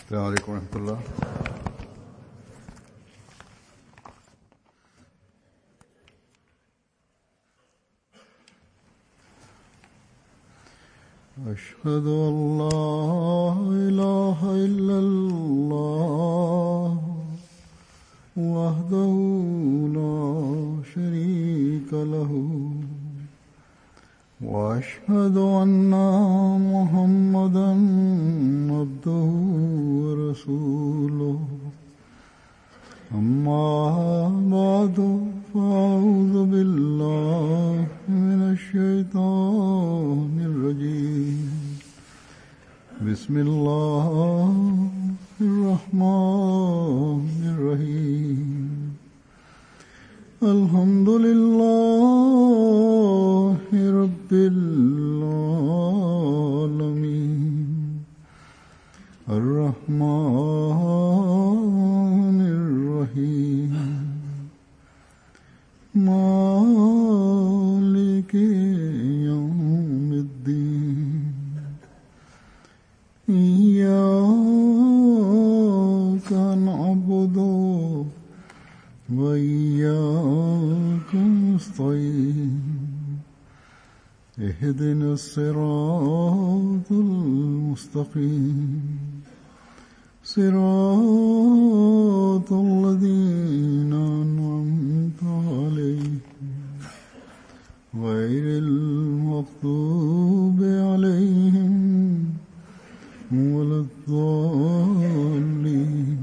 السلام عليكم ورحمة الله. أشهد أن لا إله إلا الله وحده لا شريك له وأشهد أن محمدا عبده ورسوله أما بعد فأعوذ بالله من الشيطان الرجيم بسم الله الرحمن الرحيم الحمد لله رب العالمين الرحمن الرحيم مالك يوم الدين إياك نعبد وإياك نستعين اهدنا الصراط المستقيم صراط الذين أنعمت عليهم غير المغضوب عليهم ولا الضالين.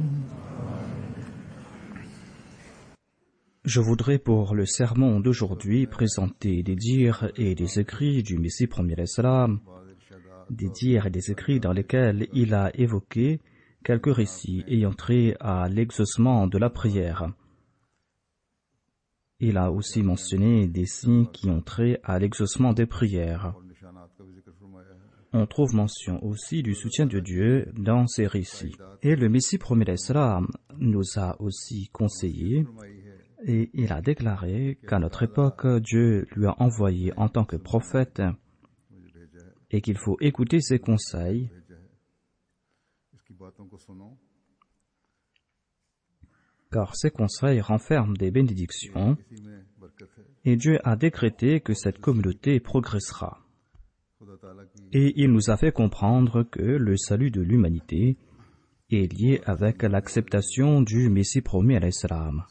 Je voudrais pour le sermon d'aujourd'hui présenter des dires et des écrits du Messie premier Islam, des dires et des écrits dans lesquels il a évoqué quelques récits ayant trait à l'exaucement de la prière. Il a aussi mentionné des signes qui ont trait à l'exaucement des prières. On trouve mention aussi du soutien de Dieu dans ces récits. Et le Messie premier Islam nous a aussi conseillé et il a déclaré qu'à notre époque, Dieu lui a envoyé en tant que prophète et qu'il faut écouter ses conseils car ces conseils renferment des bénédictions et Dieu a décrété que cette communauté progressera. Et il nous a fait comprendre que le salut de l'humanité est lié avec l'acceptation du Messie promis à l'Islam.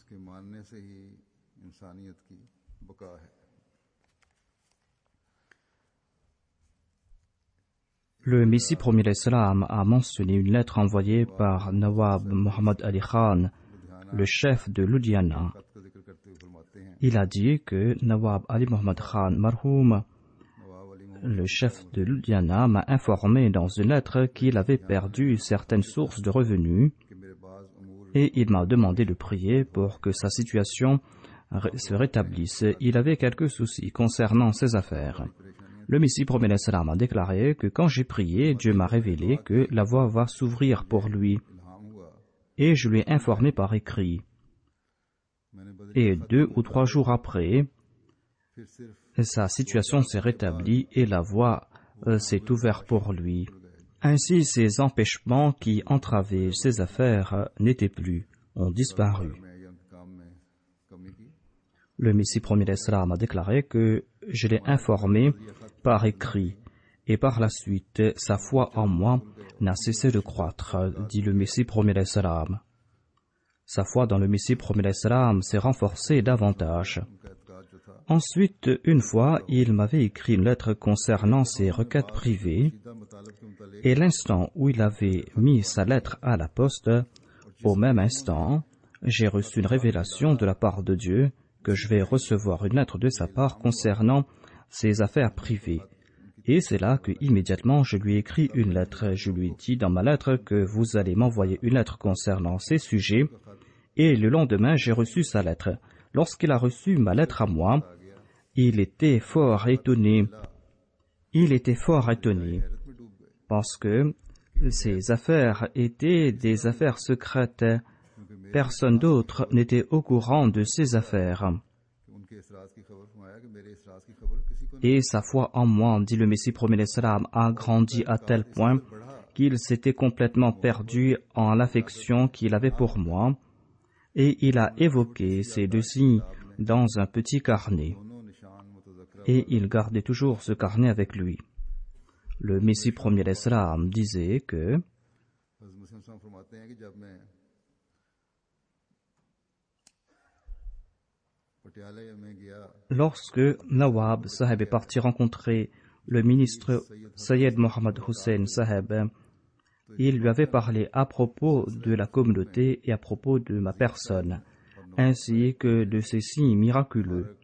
Le Messie promis à l'Islam a mentionné une lettre envoyée par Nawab Muhammad Ali Khan, le chef de Ludhiana. Il a dit que Nawab Ali Muhammad Khan Marhoum, le chef de Ludhiana, m'a informé dans une lettre qu'il avait perdu certaines sources de revenus et il m'a demandé de prier pour que sa situation se rétablisse. Il avait quelques soucis concernant ses affaires. Le Messie promet l'Islam a déclaré que quand j'ai prié, Dieu m'a révélé que la voie va s'ouvrir pour lui. Et je lui ai informé par écrit. Et 2 ou 3 jours après, sa situation s'est rétablie et la voie s'est ouverte pour lui. Ainsi, ces empêchements qui entravaient ses affaires n'étaient plus, ont disparu. Le Messie premier l'Islam a déclaré que je l'ai informé par écrit, et par la suite, sa foi en moi n'a cessé de croître, dit le Messie premier l'Islam. Sa foi dans le Messie premier l'Islam s'est renforcée davantage. Ensuite, une fois, il m'avait écrit une lettre concernant ses requêtes privées, et l'instant où il avait mis sa lettre à la poste, au même instant, j'ai reçu une révélation de la part de Dieu que je vais recevoir une lettre de sa part concernant ses affaires privées. Et c'est là que, immédiatement, je lui ai écrit une lettre. Je lui ai dit dans ma lettre que vous allez m'envoyer une lettre concernant ces sujets, et le lendemain, j'ai reçu sa lettre. Lorsqu'il a reçu ma lettre à moi, il était fort étonné. Parce que ces affaires étaient des affaires secrètes. Personne d'autre n'était au courant de ces affaires. Et sa foi en moi, dit le Messie premier salam, a grandi à tel point qu'il s'était complètement perdu en l'affection qu'il avait pour moi, et il a évoqué ces deux signes dans un petit carnet, et il gardait toujours ce carnet avec lui. Le Messie premier salam disait que lorsque Nawab Saheb est parti rencontrer le ministre Sayed Mohammad Hussein Saheb, il lui avait parlé à propos de la communauté et à propos de ma personne, ainsi que de ces signes miraculeux.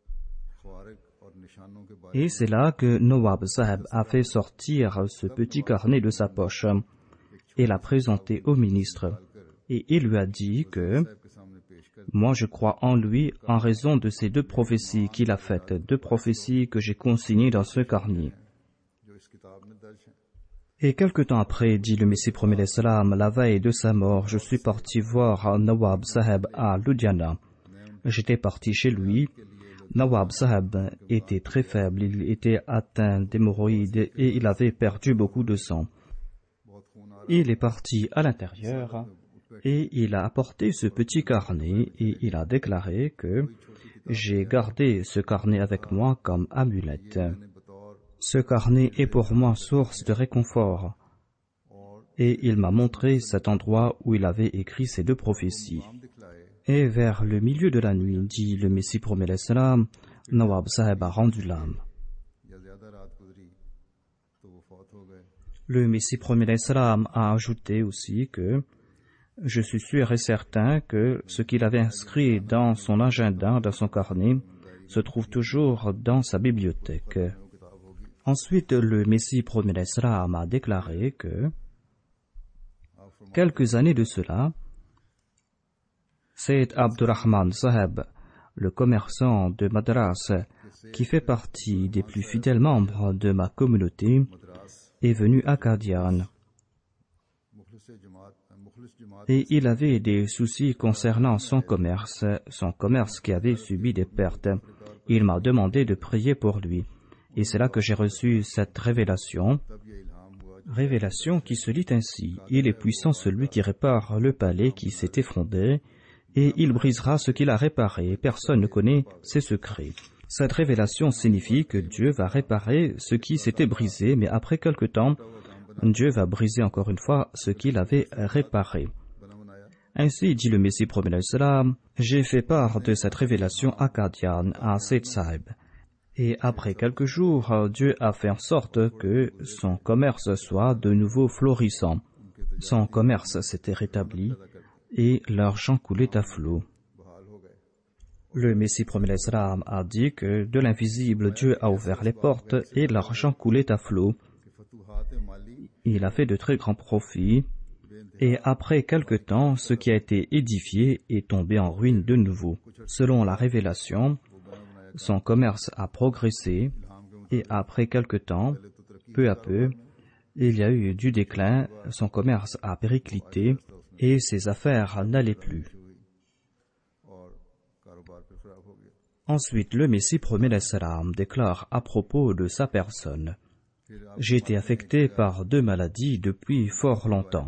Et c'est là que Nawab Saheb a fait sortir ce petit carnet de sa poche et l'a présenté au ministre. Et il lui a dit que moi je crois en lui en raison de ces deux prophéties qu'il a faites, deux prophéties que j'ai consignées dans ce carnet. Et quelque temps après, dit le Messie premier salam, la veille de sa mort, je suis parti voir Nawab Saheb à Ludhiana. J'étais parti chez lui. Nawab Saheb était très faible, il était atteint d'hémorroïdes et il avait perdu beaucoup de sang. Il est parti à l'intérieur et il a apporté ce petit carnet et il a déclaré que j'ai gardé ce carnet avec moi comme amulette. Ce carnet est pour moi source de réconfort. Et il m'a montré cet endroit où il avait écrit ces deux prophéties. Et vers le milieu de la nuit, dit le Messie premier salam, Nawab Saheb a rendu l'âme. Le Messie premier salam a ajouté aussi que je suis sûr et certain que ce qu'il avait inscrit dans son agenda, dans son carnet, se trouve toujours dans sa bibliothèque. Ensuite, le Messie premier salam a déclaré que quelques années de cela, Sayyid Abdurrahman Saheb, le commerçant de Madras, qui fait partie des plus fidèles membres de ma communauté, est venu à Qadian. Et il avait des soucis concernant son commerce qui avait subi des pertes. Il m'a demandé de prier pour lui. Et c'est là que j'ai reçu cette révélation qui se lit ainsi. Il est puissant celui qui répare le palais qui s'est effondré, et il brisera ce qu'il a réparé. Personne ne connaît ses secrets. Cette révélation signifie que Dieu va réparer ce qui s'était brisé, mais après quelque temps, Dieu va briser encore une fois ce qu'il avait réparé. Ainsi, dit le Messie premier salam, j'ai fait part de cette révélation à Qadian, à Sayyid Saheb. Et après quelques jours, Dieu a fait en sorte que son commerce soit de nouveau florissant. Son commerce s'était rétabli et l'argent coulait à flot. Le Messie premier salam a dit que de l'invisible, Dieu a ouvert les portes et l'argent coulait à flot. Il a fait de très grands profits et après quelque temps, ce qui a été édifié est tombé en ruine de nouveau. Selon la révélation, son commerce a progressé et après quelque temps, peu à peu, il y a eu du déclin, son commerce a périclité et ses affaires n'allaient plus. Ensuite, le Messie premier salam déclare à propos de sa personne: j'ai été affecté par deux maladies depuis fort longtemps.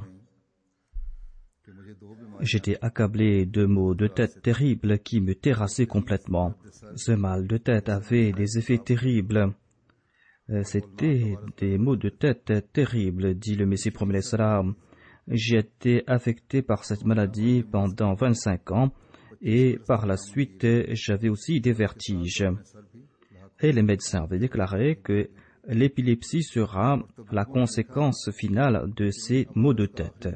J'étais accablé de maux de tête terribles qui me terrassaient complètement. Ce mal de tête avait des effets terribles. C'était des maux de tête terribles, dit le Messie premier salam. J'ai été affecté par cette maladie pendant 25 ans et par la suite, j'avais aussi des vertiges. Et les médecins avaient déclaré que l'épilepsie sera la conséquence finale de ces maux de tête.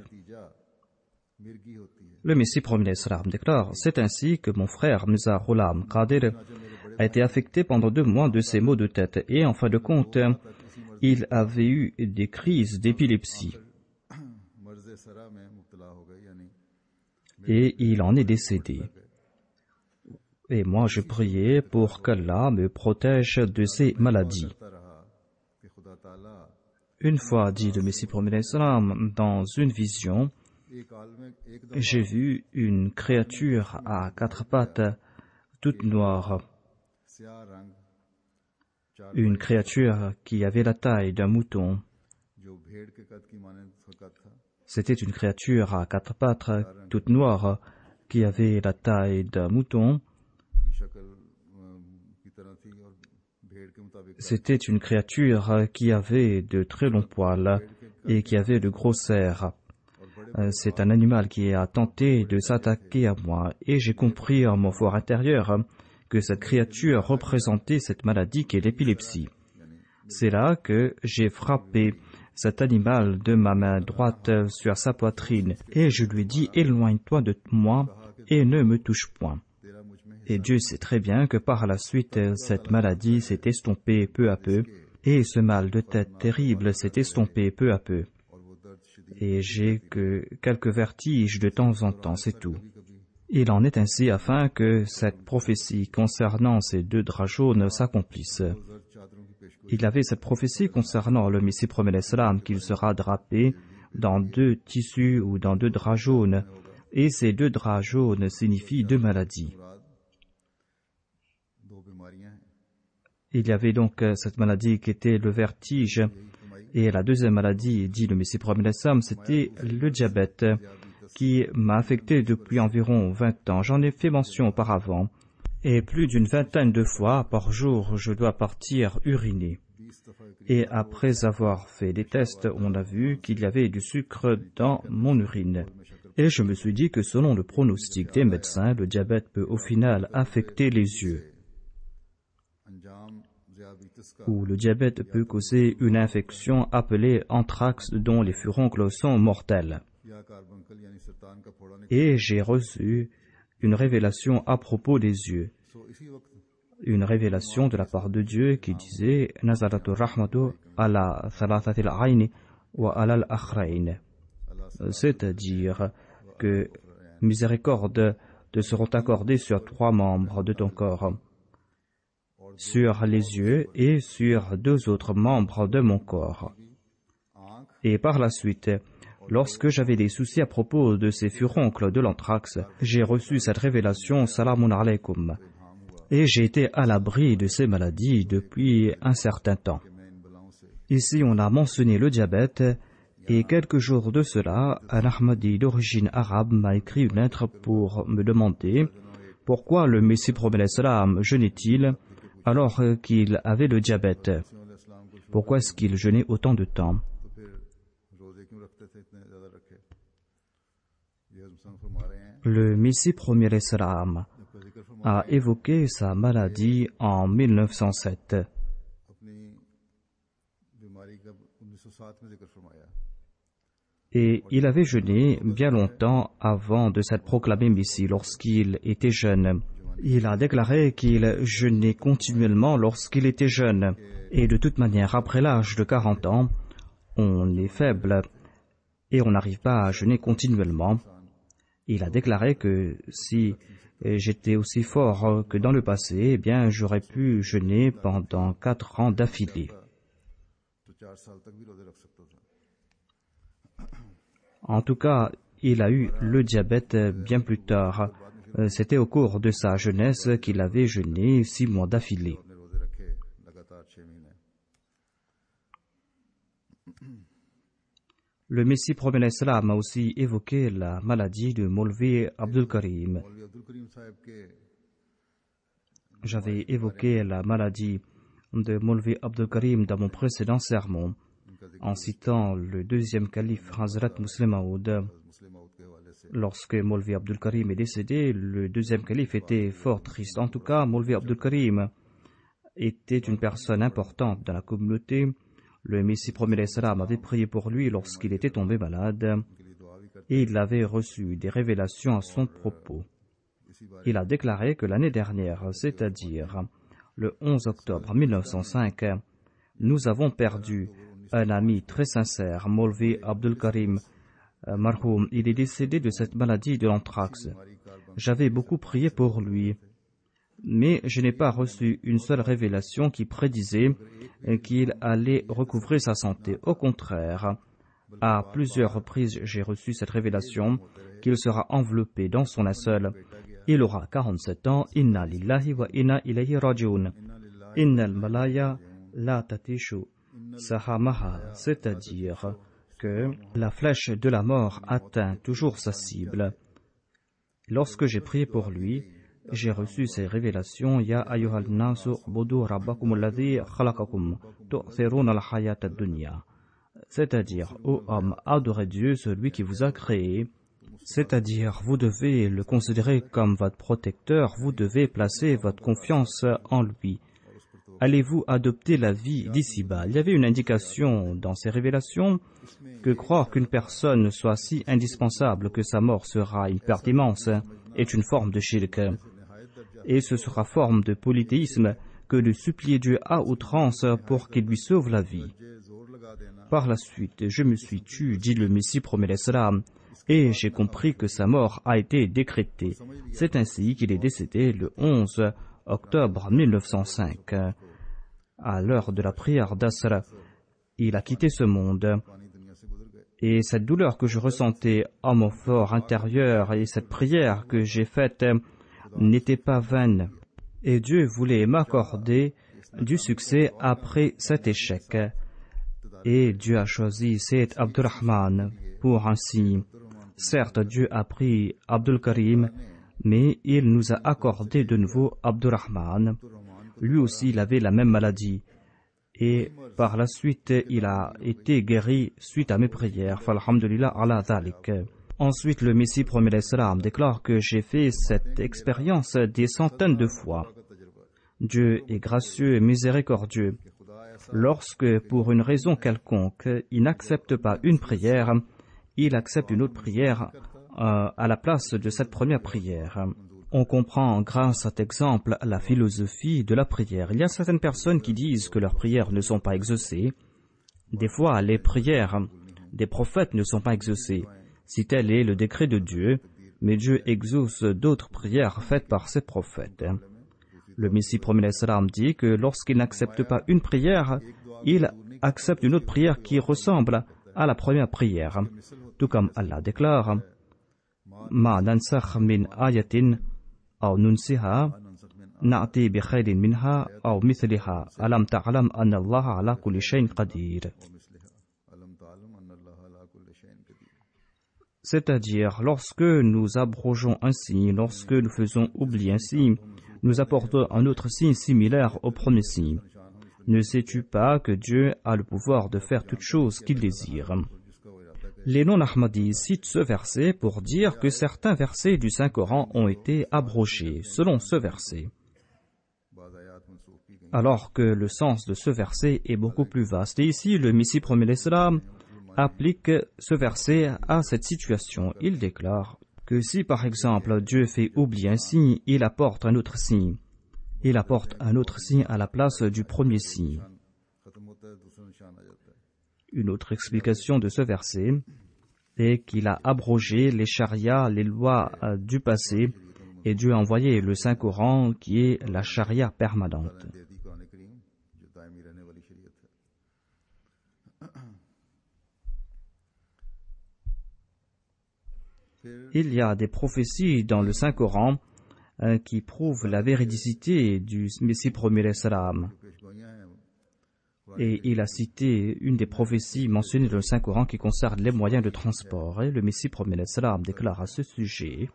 Le Messie premier salam déclare: c'est ainsi que mon frère Mirza Ghulam Qadir a été affecté pendant 2 mois de ces maux de tête et en fin de compte, il avait eu des crises d'épilepsie. Et il en est décédé. Et moi je priais pour qu'Allah me protège de ces maladies. Une fois, dit le Messie premier salam, dans une vision, j'ai vu une créature à 4 pattes, toute noire. une créature qui avait la taille d'un mouton. C'était une créature à quatre pattes, toute noire, qui avait la taille d'un mouton. C'était une créature qui avait de très longs poils et qui avait de gros serres. C'est un animal qui a tenté de s'attaquer à moi et j'ai compris en mon fort intérieur que cette créature représentait cette maladie qu'est l'épilepsie. C'est là que j'ai frappé cet animal de ma main droite sur sa poitrine et je lui ai dit « Éloigne-toi de moi et ne me touche point ». Et Dieu sait très bien que par la suite, cette maladie s'est estompée peu à peu et ce mal de tête terrible s'est estompé peu à peu. Et j'ai que quelques vertiges de temps en temps, c'est tout. Il en est ainsi afin que cette prophétie concernant ces deux draps jaunes s'accomplisse. Il avait cette prophétie concernant le Messie promet l'Islam qu'il sera drapé dans deux tissus ou dans deux draps jaunes, et ces deux draps jaunes signifient deux maladies. Il y avait donc cette maladie qui était le vertige, et la deuxième maladie, dit le Messie promet l'Islam, c'était le diabète, qui m'a affecté depuis environ 20 ans. J'en ai fait mention auparavant, et plus d'une vingtaine de fois par jour, je dois partir uriner. Et après avoir fait des tests, on a vu qu'il y avait du sucre dans mon urine. Et je me suis dit que selon le pronostic des médecins, le diabète peut au final affecter les yeux. Ou le diabète peut causer une infection appelée anthrax dont les furoncles sont mortels. Et j'ai reçu une révélation à propos des yeux. Une révélation de la part de Dieu qui disait « Nazalatu rahmatu ala thalathatil ayni wa ala al-akhrayn » c'est-à-dire que miséricorde te seront accordées sur 3 membres de ton corps, sur les yeux et sur 2 autres membres de mon corps. Et par la suite, lorsque j'avais des soucis à propos de ces furoncles de l'anthrax, j'ai reçu cette révélation « Salamun alaykum » et j'ai été à l'abri de ces maladies depuis un certain temps. Ici, on a mentionné le diabète, et quelques jours de cela, un Ahmadi d'origine arabe m'a écrit une lettre pour me demander pourquoi le Messie promet l'Islam jeûnait-il alors qu'il avait le diabète. Pourquoi est-ce qu'il jeûnait autant de temps? Le Messie promet l'Islam a évoqué sa maladie en 1907. Et il avait jeûné bien longtemps avant de s'être proclamé Messie lorsqu'il était jeune. Il a déclaré qu'il jeûnait continuellement lorsqu'il était jeune. Et de toute manière, après l'âge de 40 ans, on est faible et on n'arrive pas à jeûner continuellement. Il a déclaré que si j'étais aussi fort que dans le passé, eh bien, j'aurais pu jeûner pendant 4 ans d'affilée. En tout cas, il a eu le diabète bien plus tard. C'était au cours de sa jeunesse qu'il avait jeûné 6 mois d'affilée. Le Messie promet l'Islam a aussi évoqué la maladie de Maulvi Abdul Karim. J'avais évoqué la maladie de Maulvi Abdul Karim dans mon précédent sermon, en citant le 2e calife Hazrat Muslim Maud. Lorsque Maulvi Abdul Karim est décédé, le 2e calife était fort triste. En tout cas, Maulvi Abdul Karim était une personne importante dans la communauté. Le Messie promet l'Islam avait prié pour lui lorsqu'il était tombé malade et il avait reçu des révélations à son propos. Il a déclaré que l'année dernière, c'est-à-dire le 11 octobre 1905, nous avons perdu un ami très sincère, Maulvi Abdul Karim Marhoum. Il est décédé de cette maladie de l'anthrax. J'avais beaucoup prié pour lui, mais je n'ai pas reçu une seule révélation qui prédisait qu'il allait recouvrer sa santé. Au contraire, à plusieurs reprises, j'ai reçu cette révélation qu'il sera enveloppé dans son linceul Il aura 47 ans. Inna lillahi wa inna ilayhi rajiun. Innal malaya la tatishu sahamaha, c'est-à-dire que la flèche de la mort atteint toujours sa cible. Lorsque j'ai prié pour lui, j'ai reçu ces révélations. Ya ayyuhal nasu budu rabbakum alladhi khalaqakum tu'thiruna al-hayata ad-dunya. C'est-à-dire, ô homme, adorez Dieu, celui qui vous a créé. C'est-à-dire, vous devez le considérer comme votre protecteur, vous devez placer votre confiance en lui. Allez-vous adopter la vie d'ici-bas? Il y avait une indication dans ces révélations que croire qu'une personne soit si indispensable que sa mort sera une perte immense est une forme de shirk. Et ce sera forme de polythéisme que de supplier Dieu à outrance pour qu'il lui sauve la vie. Par la suite, je me suis tu, dit le Messie promet l'Islam, et j'ai compris que sa mort a été décrétée. C'est ainsi qu'il est décédé le 11 octobre 1905. À l'heure de la prière d'Asr, il a quitté ce monde. Et cette douleur que je ressentais en mon fort intérieur et cette prière que j'ai faite n'était pas vaine. Et Dieu voulait m'accorder du succès après cet échec. Et Dieu a choisi Sayyid Abdurrahman pour un signe. Certes, Dieu a pris Abdul Karim, mais il nous a accordé de nouveau Abdurrahman. Lui aussi, il avait la même maladie. Et par la suite, il a été guéri suite à mes prières. Falhamdulillah ala dhalik. Ensuite, le Messie promet l'Islam déclare que j'ai fait cette expérience des centaines de fois. Dieu est gracieux et miséricordieux. Lorsque, pour une raison quelconque, il n'accepte pas une prière, il accepte une autre prière à la place de cette première prière. On comprend grâce à cet exemple la philosophie de la prière. Il y a certaines personnes qui disent que leurs prières ne sont pas exaucées. Des fois, les prières des prophètes ne sont pas exaucées, si tel est le décret de Dieu, mais Dieu exauce d'autres prières faites par ses prophètes. Le Messie promet l'Islam dit que lorsqu'il n'accepte pas une prière, il accepte une autre prière qui ressemble à la première prière. Tout comme Allah déclare Ma nansakh min ayatin aw nunsiha na'ti bi khayrin minha aw mithliha alam ta'lam anna Allah ala kulli shay'in qadir. C'est-à-dire, lorsque nous abrogeons un signe, lorsque nous faisons oublier un signe, nous apportons un autre signe similaire au premier signe. Ne sais-tu pas que Dieu a le pouvoir de faire toutes choses qu'il désire? Les non-Ahmadis citent ce verset pour dire que certains versets du Saint-Coran ont été abrogés, selon ce verset. Alors que le sens de ce verset est beaucoup plus vaste. Et ici, le Messie promet l'Islam applique ce verset à cette situation. Il déclare que si par exemple Dieu fait oublier un signe, il apporte un autre signe. Il apporte un autre signe à la place du premier signe. Une autre explication de ce verset est qu'il a abrogé les charias, les lois du passé, et Dieu a envoyé le Saint-Coran qui est la charia permanente. Il y a des prophéties dans le Saint-Coran qui prouvent la véridicité du Messie promet l'Islam. Et il a cité une des prophéties mentionnées dans le Saint-Coran qui concerne les moyens de transport. Et le Messie promet l'Islam déclare à ce sujet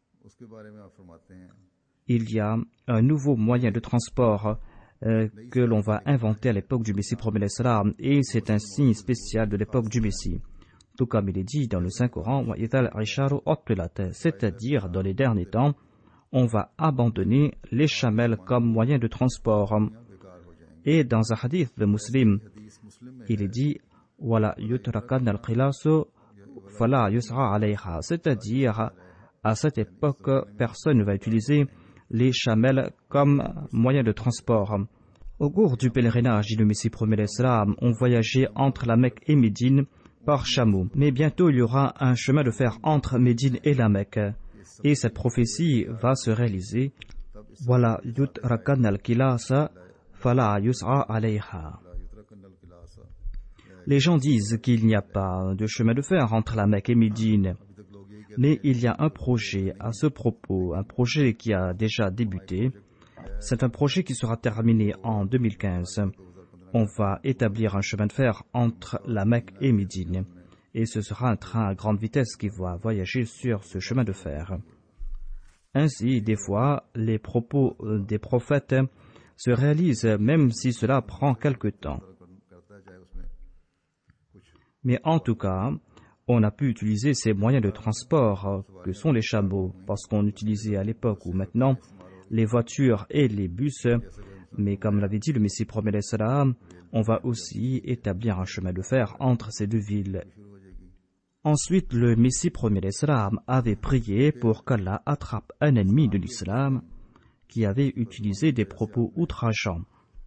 il y a un nouveau moyen de transport que l'on va inventer à l'époque du Messie promet l'Islam, et c'est un signe spécial de l'époque du Messie. Tout comme il est dit dans le Saint-Coran, c'est-à-dire dans les derniers temps, on va abandonner les chamelles comme moyen de transport. Et dans un hadith de Muslim, il est dit c'est-à-dire à cette époque, personne ne va utiliser les chamelles comme moyen de transport. Au cours du pèlerinage, dit le Messie promet l'Islam, on voyageait entre la Mecque et Médine par chameau. Mais bientôt, il y aura un chemin de fer entre Médine et la Mecque. Et cette prophétie va se réaliser. Voilà, yutrakan al-kilasa fala yus'a alayha. Les gens disent qu'il n'y a pas de chemin de fer entre la Mecque et Médine. Mais il y a un projet à ce propos, un projet qui a déjà débuté. C'est un projet qui sera terminé en 2015. On va établir un chemin de fer entre la Mecque et Médine. Et ce sera un train à grande vitesse qui va voyager sur ce chemin de fer. Ainsi, des fois, les propos des prophètes se réalisent même si cela prend quelque temps. Mais en tout cas, on a pu utiliser ces moyens de transport que sont les chameaux, parce qu'on utilisait à l'époque ou maintenant les voitures et les bus. Mais comme l'avait dit le Messie promet salam, on va aussi établir un chemin de fer entre ces deux villes. Ensuite, le Messie promet salam avait prié pour qu'Allah attrape un ennemi de l'islam qui avait utilisé des propos outrageants.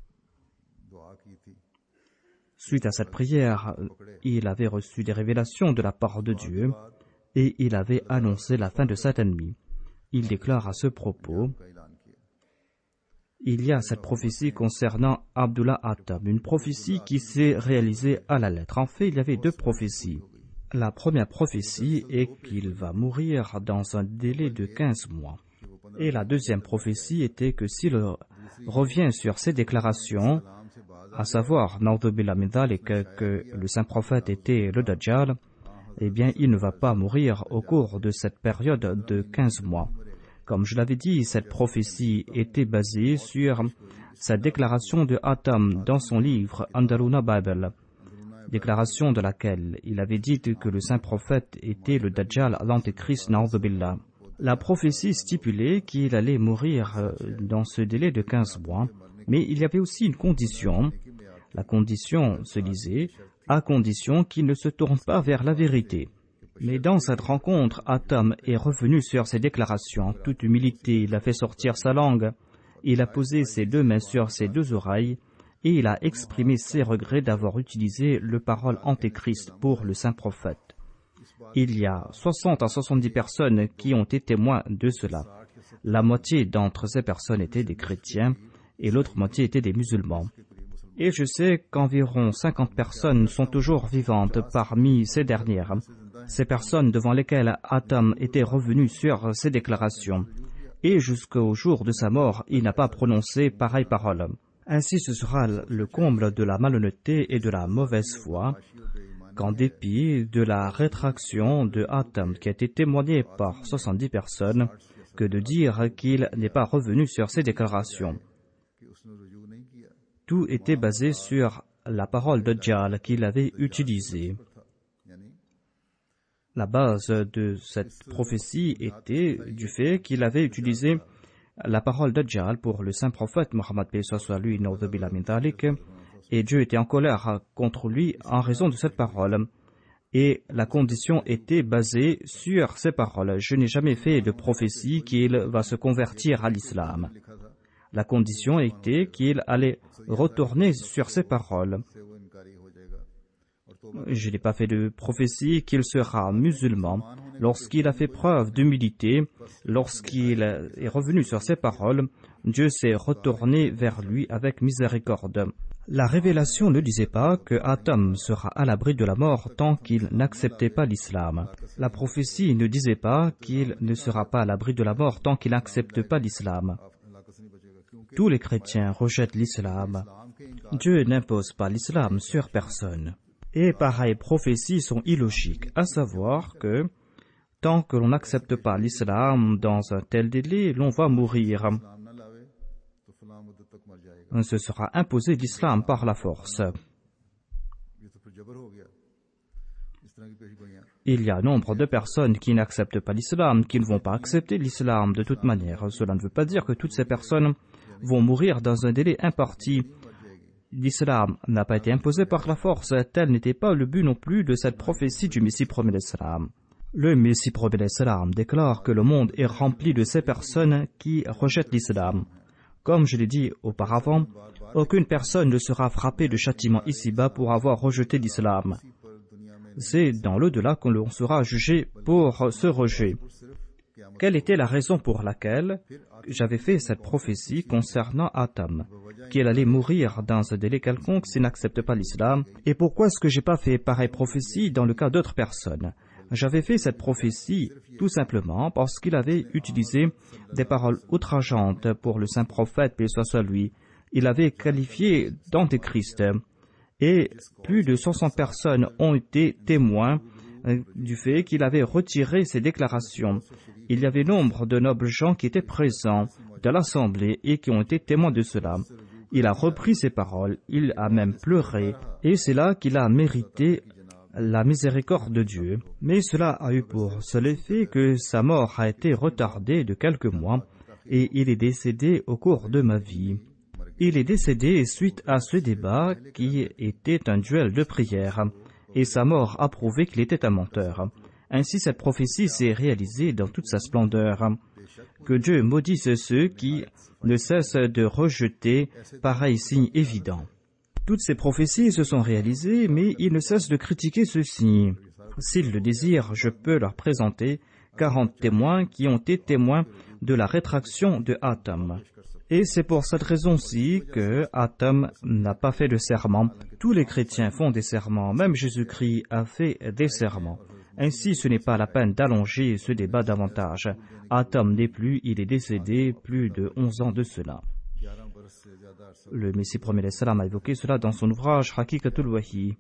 Suite à cette prière, il avait reçu des révélations de la part de Dieu et il avait annoncé la fin de cet ennemi. Il déclare à ce propos: il y a cette prophétie concernant Abdullah Attab, une prophétie qui s'est réalisée à la lettre. En fait, il y avait deux prophéties. La première prophétie est qu'il va mourir dans un délai de 15 mois. Et la deuxième prophétie était que s'il revient sur ses déclarations, à savoir que le saint prophète était le Dajjal, eh bien il ne va pas mourir au cours de cette période de 15 mois. Comme je l'avais dit, cette prophétie était basée sur sa déclaration de Atam dans son livre Andaruna Bible, déclaration de laquelle il avait dit que le saint prophète était le Dajjal, l'antéchrist, na'udhu billah. La prophétie stipulait qu'il allait mourir dans ce délai de 15 mois, mais il y avait aussi une condition. La condition se disait, à condition qu'il ne se tourne pas vers la vérité. Mais dans cette rencontre, Atam est revenu sur ses déclarations. En toute humilité, il a fait sortir sa langue, il a posé ses deux mains sur ses deux oreilles, et il a exprimé ses regrets d'avoir utilisé le parole antéchrist pour le saint prophète. Il y a 60 à 70 personnes qui ont été témoins de cela. La moitié d'entre ces personnes étaient des chrétiens et l'autre moitié étaient des musulmans. Et je sais qu'environ 50 personnes sont toujours vivantes parmi ces dernières, ces personnes devant lesquelles Atam était revenu sur ses déclarations. Et jusqu'au jour de sa mort, il n'a pas prononcé pareille parole. Ainsi, ce sera le comble de la malhonnêteté et de la mauvaise foi, qu'en dépit de la rétraction de Atam qui a été témoignée par 70 personnes, que de dire qu'il n'est pas revenu sur ses déclarations. Tout était basé sur la parole de Dajjal qu'il avait utilisée. La base de cette prophétie était du fait qu'il avait utilisé la parole de Dajjal pour le saint prophète Mohammed lui, et Dieu était en colère contre lui en raison de cette parole. Et la condition était basée sur ces paroles. Je n'ai jamais fait de prophétie qu'il va se convertir à l'islam. La condition était qu'il allait retourner sur ces paroles. Je n'ai pas fait de prophétie qu'il sera musulman. Lorsqu'il a fait preuve d'humilité, lorsqu'il est revenu sur ses paroles, Dieu s'est retourné vers lui avec miséricorde. La révélation ne disait pas que Atam sera à l'abri de la mort tant qu'il n'acceptait pas l'islam. La prophétie ne disait pas qu'il ne sera pas à l'abri de la mort tant qu'il n'accepte pas l'islam. Tous les chrétiens rejettent l'islam. Dieu n'impose pas l'islam sur personne. Et pareilles prophéties sont illogiques, à savoir que tant que l'on n'accepte pas l'islam dans un tel délai, l'on va mourir. Ce sera imposé l'islam par la force. Il y a nombre de personnes qui n'acceptent pas l'islam, qui ne vont pas accepter l'islam de toute manière. Cela ne veut pas dire que toutes ces personnes vont mourir dans un délai imparti. L'islam n'a pas été imposé par la force. Tel n'était pas le but non plus de cette prophétie du Messie promet l'islam. Le Messie promet l'islam déclare que le monde est rempli de ces personnes qui rejettent l'islam. Comme je l'ai dit auparavant, aucune personne ne sera frappée de châtiment ici-bas pour avoir rejeté l'islam. C'est dans l'au-delà que l'on sera jugé pour ce rejet. Quelle était la raison pour laquelle j'avais fait cette prophétie concernant Atam, qu'il allait mourir dans un délai quelconque s'il n'accepte pas l'islam, et pourquoi est-ce que je n'ai pas fait pareille prophétie dans le cas d'autres personnes? J'avais fait cette prophétie tout simplement parce qu'il avait utilisé des paroles outrageantes pour le saint prophète, paix soit sur lui. Il avait qualifié d'antéchrist et plus de 500 personnes ont été témoins du fait qu'il avait retiré ses déclarations. Il y avait nombre de nobles gens qui étaient présents dans l'assemblée et qui ont été témoins de cela. Il a repris ses paroles, il a même pleuré, et c'est là qu'il a mérité la miséricorde de Dieu. Mais cela a eu pour seul effet que sa mort a été retardée de quelques mois, et il est décédé au cours de ma vie. Il est décédé suite à ce débat qui était un duel de prière, et sa mort a prouvé qu'il était un menteur. Ainsi, cette prophétie s'est réalisée dans toute sa splendeur. Que Dieu maudisse ceux qui ne cessent de rejeter pareil signe évident. Toutes ces prophéties se sont réalisées, mais ils ne cessent de critiquer ceux-ci. S'ils le désirent, je peux leur présenter 40 témoins qui ont été témoins de la rétraction de Atom. Et c'est pour cette raison-ci que Atom n'a pas fait de serment. Tous les chrétiens font des serments, même Jésus-Christ a fait des serments. Ainsi, ce n'est pas la peine d'allonger ce débat davantage. Atom n'est plus, il est décédé plus de 11 ans de cela. Le Messie premier salam a évoqué cela dans son ouvrage Haqiqatul Wahi.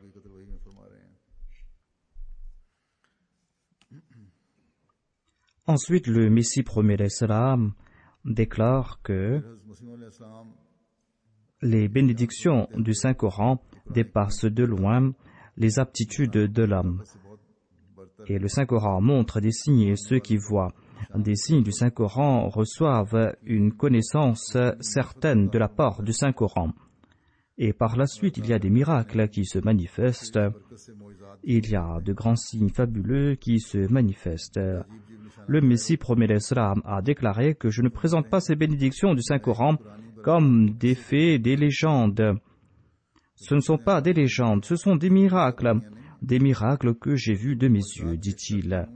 Ensuite, le Messie premier salam déclare que les bénédictions du Saint-Coran dépassent de loin les aptitudes de l'homme. Et le Saint-Coran montre des signes et ceux qui voient des signes du Saint-Coran reçoivent une connaissance certaine de la part du Saint-Coran. Et par la suite, il y a des miracles qui se manifestent. Il y a de grands signes fabuleux qui se manifestent. Le Messie promet l'Islam a déclaré que je ne présente pas ces bénédictions du Saint-Coran comme des faits, des légendes. Ce ne sont pas des légendes, ce sont des miracles que j'ai vus de mes yeux, dit-il.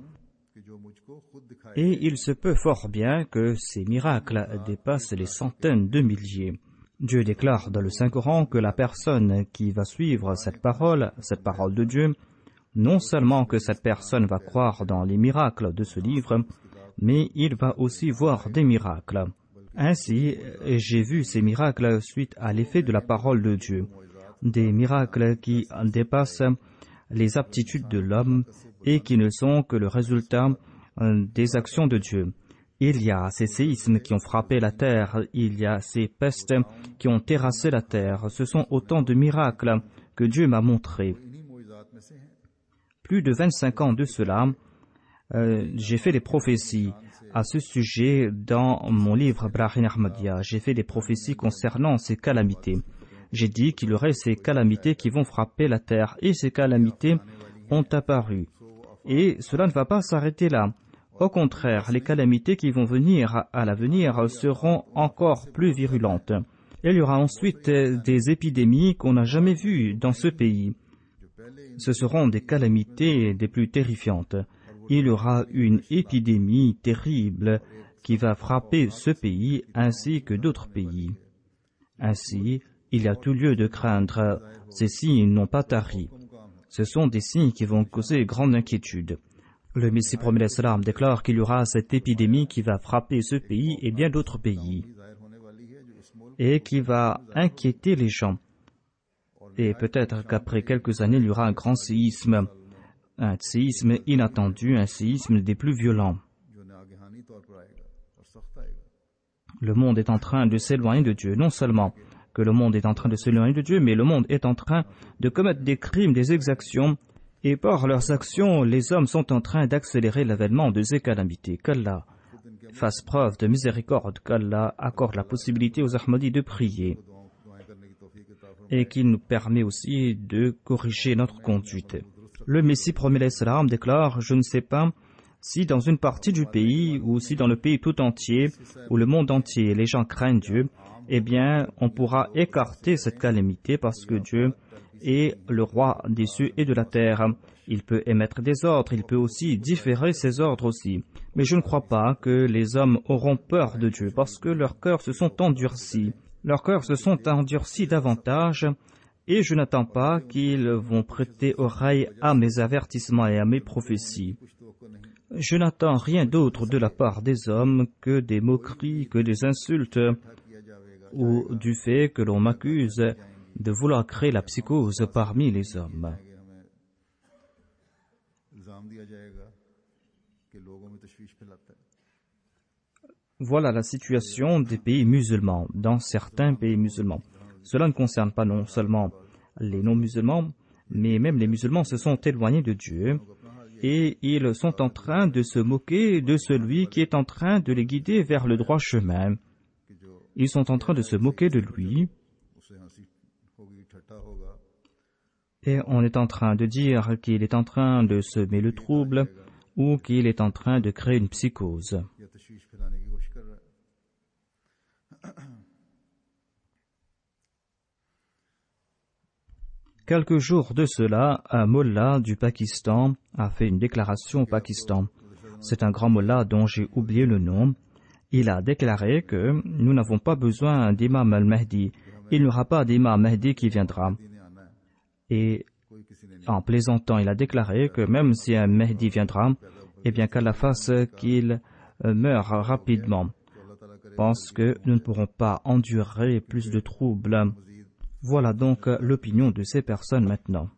Et il se peut fort bien que ces miracles dépassent les centaines de milliers. Dieu déclare dans le Saint-Coran que la personne qui va suivre cette parole de Dieu, non seulement que cette personne va croire dans les miracles de ce livre, mais il va aussi voir des miracles. Ainsi, j'ai vu ces miracles suite à l'effet de la parole de Dieu, des miracles qui dépassent les aptitudes de l'homme et qui ne sont que le résultat des actions de Dieu. Il y a ces séismes qui ont frappé la terre, il y a ces pestes qui ont terrassé la terre. Ce sont autant de miracles que Dieu m'a montrés. Plus de 25 ans de cela, j'ai fait des prophéties à ce sujet dans mon livre Brahin Ahmadiyya. J'ai fait des prophéties concernant ces calamités. J'ai dit qu'il y aurait ces calamités qui vont frapper la terre et ces calamités ont apparu. Et cela ne va pas s'arrêter là. Au contraire, les calamités qui vont venir à l'avenir seront encore plus virulentes. Il y aura ensuite des épidémies qu'on n'a jamais vues dans ce pays. Ce seront des calamités des plus terrifiantes. Il y aura une épidémie terrible qui va frapper ce pays ainsi que d'autres pays. Ainsi, il y a tout lieu de craindre. Ces signes n'ont pas tari. Ce sont des signes qui vont causer grande inquiétude. Le Messie promet l'Islam déclare qu'il y aura cette épidémie qui va frapper ce pays et bien d'autres pays et qui va inquiéter les gens. Et peut-être qu'après quelques années, il y aura un grand séisme inattendu, un séisme des plus violents. Le monde est en train de s'éloigner de Dieu. Non seulement que le monde est en train de s'éloigner de Dieu, mais le monde est en train de commettre des crimes, des exactions, et par leurs actions, les hommes sont en train d'accélérer l'avènement de ces calamités. Qu'Allah fasse preuve de miséricorde, qu'Allah accorde la possibilité aux Ahmadis de prier, et qu'il nous permet aussi de corriger notre conduite. Le Messie promet l'Islam déclare « Je ne sais pas si dans une partie du pays ou si dans le pays tout entier ou le monde entier les gens craignent Dieu, eh bien on pourra écarter cette calamité parce que Dieu est le roi des cieux et de la terre. Il peut émettre des ordres, il peut aussi différer ses ordres aussi. Mais je ne crois pas que les hommes auront peur de Dieu parce que leurs cœurs se sont endurcis. Leurs cœurs se sont endurcis davantage et je n'attends pas qu'ils vont prêter oreille à mes avertissements et à mes prophéties. Je n'attends rien d'autre de la part des hommes que des moqueries, que des insultes, ou du fait que l'on m'accuse de vouloir créer la psychose parmi les hommes. Voilà la situation des pays musulmans, dans certains pays musulmans. Cela ne concerne pas non seulement les non-musulmans, mais même les musulmans se sont éloignés de Dieu et ils sont en train de se moquer de celui qui est en train de les guider vers le droit chemin. Ils sont en train de se moquer de lui et on est en train de dire qu'il est en train de semer le trouble ou qu'il est en train de créer une psychose. Quelques jours de cela, un mollah du Pakistan a fait une déclaration au Pakistan. C'est un grand mollah dont j'ai oublié le nom. Il a déclaré que nous n'avons pas besoin d'imam al-Mahdi. Il n'y aura pas d'imam Mahdi qui viendra. Et en plaisantant, il a déclaré que même si un Mahdi viendra, eh bien qu'Allah fasse qu'il meure rapidement, parce que nous ne pourrons pas endurer plus de troubles. Voilà donc l'opinion de ces personnes maintenant.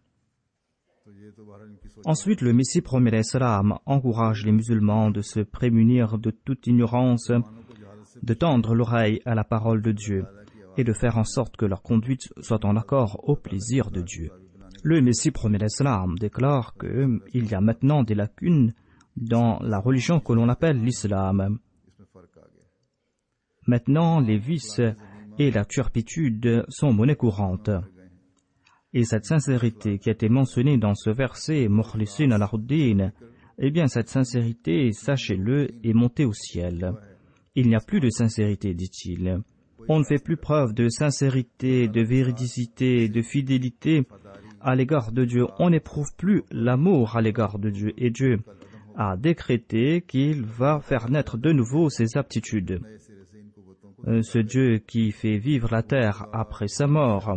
Ensuite, le Messie promet l'Islam encourage les musulmans de se prémunir de toute ignorance, de tendre l'oreille à la parole de Dieu et de faire en sorte que leur conduite soit en accord au plaisir de Dieu. Le Messie promet l'Islam déclare qu'il y a maintenant des lacunes dans la religion que l'on appelle l'Islam. Maintenant, les vices et la turpitude sont monnaie courante. Et cette sincérité qui a été mentionnée dans ce verset, Mukhlisin al-Huddin, eh bien cette sincérité, sachez-le, est montée au ciel. Il n'y a plus de sincérité, dit-il. On ne fait plus preuve de sincérité, de véridicité, de fidélité à l'égard de Dieu. On n'éprouve plus l'amour à l'égard de Dieu. Et Dieu a décrété qu'il va faire naître de nouveau ses aptitudes. Ce Dieu qui fait vivre la terre après sa mort,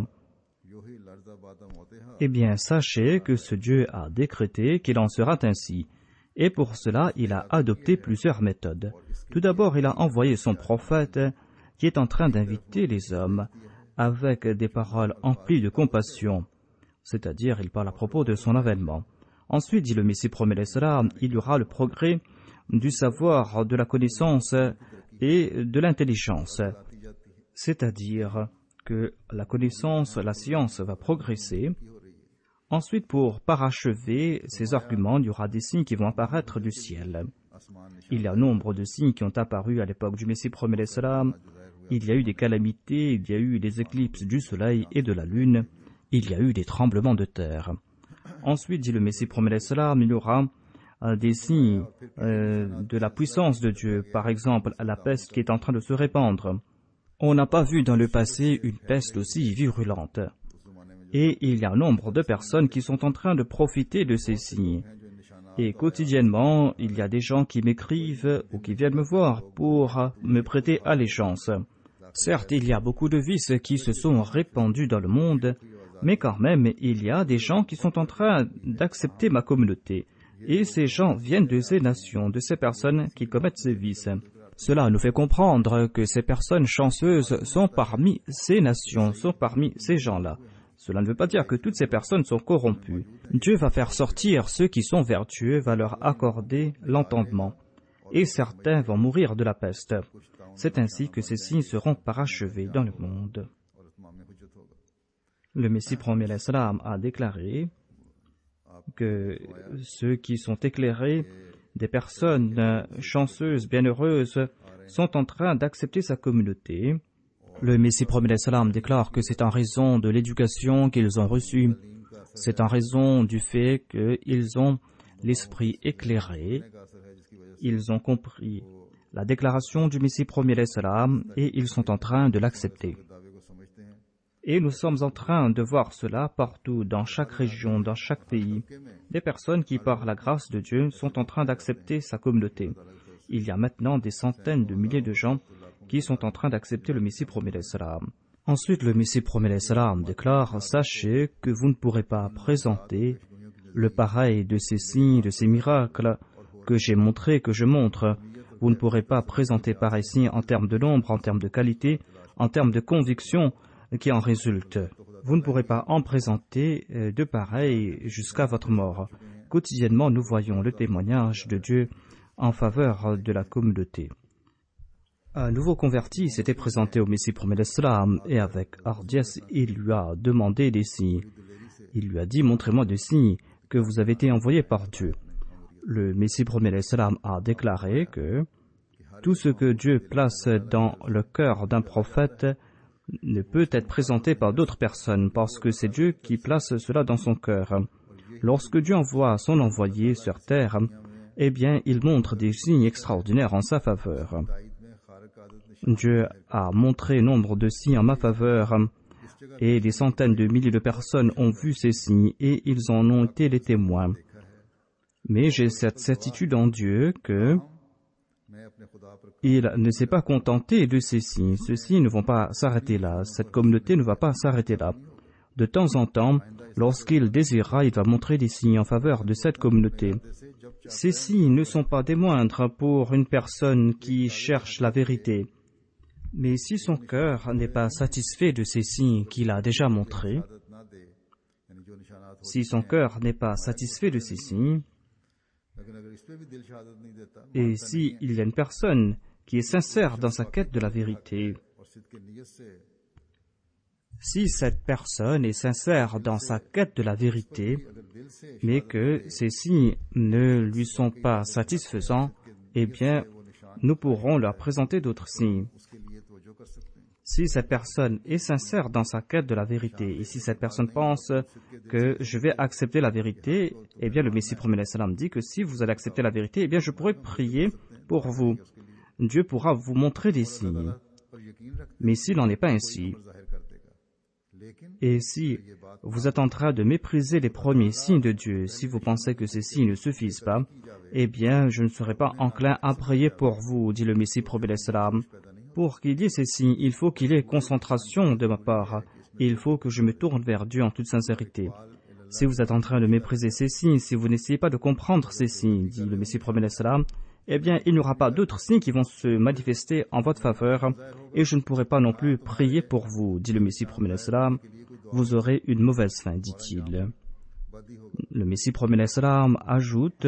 eh bien, sachez que ce Dieu a décrété qu'il en sera ainsi. Et pour cela, il a adopté plusieurs méthodes. Tout d'abord, il a envoyé son prophète qui est en train d'inviter les hommes avec des paroles emplies de compassion. C'est-à-dire, il parle à propos de son avènement. Ensuite, dit le Messie promet l'Islam, il y aura le progrès du savoir, de la connaissance et de l'intelligence. C'est-à-dire que la connaissance, la science va progresser. Ensuite, pour parachever ces arguments, il y aura des signes qui vont apparaître du ciel. Il y a nombre de signes qui ont apparu à l'époque du Messie promet l'Islam. Il y a eu des calamités, il y a eu des éclipses du soleil et de la lune. Il y a eu des tremblements de terre. Ensuite, dit le Messie promet l'Islam, il y aura des signes de la puissance de Dieu, par exemple la peste qui est en train de se répandre. On n'a pas vu dans le passé une peste aussi virulente. Et il y a un nombre de personnes qui sont en train de profiter de ces signes. Et quotidiennement, il y a des gens qui m'écrivent ou qui viennent me voir pour me prêter allégeance. Certes, il y a beaucoup de vices qui se sont répandus dans le monde, mais quand même, il y a des gens qui sont en train d'accepter ma communauté. Et ces gens viennent de ces nations, de ces personnes qui commettent ces vices. Cela nous fait comprendre que ces personnes chanceuses sont parmi ces nations, sont parmi ces gens-là. Cela ne veut pas dire que toutes ces personnes sont corrompues. Dieu va faire sortir ceux qui sont vertueux, va leur accorder l'entendement. Et certains vont mourir de la peste. C'est ainsi que ces signes seront parachevés dans le monde. Le Messie promet l'Islam a déclaré que ceux qui sont éclairés, des personnes chanceuses, bienheureuses, sont en train d'accepter sa communauté. Le Messie promet l'Islam déclare que c'est en raison de l'éducation qu'ils ont reçue, c'est en raison du fait qu'ils ont l'esprit éclairé, ils ont compris la déclaration du Messie promet l'Islam et ils sont en train de l'accepter. Et nous sommes en train de voir cela partout, dans chaque région, dans chaque pays. Des personnes qui, par la grâce de Dieu, sont en train d'accepter sa communauté. Il y a maintenant des centaines de milliers de gens qui sont en train d'accepter le Messie promet l'Islam. Ensuite, le Messie promet salam déclare: sachez que vous ne pourrez pas présenter le pareil de ces signes, de ces miracles que j'ai montrés, que je montre. Vous ne pourrez pas présenter pareil signe en termes de nombre, en termes de qualité, en termes de conviction qui en résulte. Vous ne pourrez pas en présenter de pareil jusqu'à votre mort. Quotidiennement, nous voyons le témoignage de Dieu en faveur de la communauté. Un nouveau converti s'était présenté au Messie promet l'Islam et avec hardiesse, il lui a demandé des signes. Il lui a dit: montrez-moi des signes que vous avez été envoyés par Dieu. Le Messie promet l'Islam a déclaré que tout ce que Dieu place dans le cœur d'un prophète ne peut être présenté par d'autres personnes parce que c'est Dieu qui place cela dans son cœur. Lorsque Dieu envoie son envoyé sur terre, eh bien, il montre des signes extraordinaires en sa faveur. Dieu a montré nombre de signes en ma faveur et des centaines de milliers de personnes ont vu ces signes et ils en ont été les témoins. Mais j'ai cette certitude en Dieu que il ne s'est pas contenté de ces signes. Ceux-ci ne vont pas s'arrêter là. Cette communauté ne va pas s'arrêter là. De temps en temps, lorsqu'il désirera, il va montrer des signes en faveur de cette communauté. Ces signes ne sont pas des moindres pour une personne qui cherche la vérité. Mais si son cœur n'est pas satisfait de ces signes qu'il a déjà montrés, si son cœur n'est pas satisfait de ces signes, et s'il y a une personne qui est sincère dans sa quête de la vérité, si cette personne est sincère dans sa quête de la vérité, mais que ces signes ne lui sont pas satisfaisants, eh bien, nous pourrons leur présenter d'autres signes. Si cette personne est sincère dans sa quête de la vérité, et si cette personne pense que je vais accepter la vérité, eh bien le Messie promet salam dit que si vous allez accepter la vérité, eh bien je pourrai prier pour vous. Dieu pourra vous montrer des signes. Mais s'il n'en est pas ainsi, et si vous êtes en train de mépriser les premiers signes de Dieu, si vous pensez que ces signes ne suffisent pas, eh bien je ne serai pas enclin à prier pour vous, dit le Messie promet salam. Pour qu'il y ait ces signes, il faut qu'il y ait concentration de ma part. Il faut que je me tourne vers Dieu en toute sincérité. Si vous êtes en train de mépriser ces signes, si vous n'essayez pas de comprendre ces signes, dit le Messie promet salam, eh bien, il n'y aura pas d'autres signes qui vont se manifester en votre faveur, et je ne pourrai pas non plus prier pour vous, dit le Messie promet salam. Vous aurez une mauvaise fin, dit-il. Le Messie promet salam ajoute: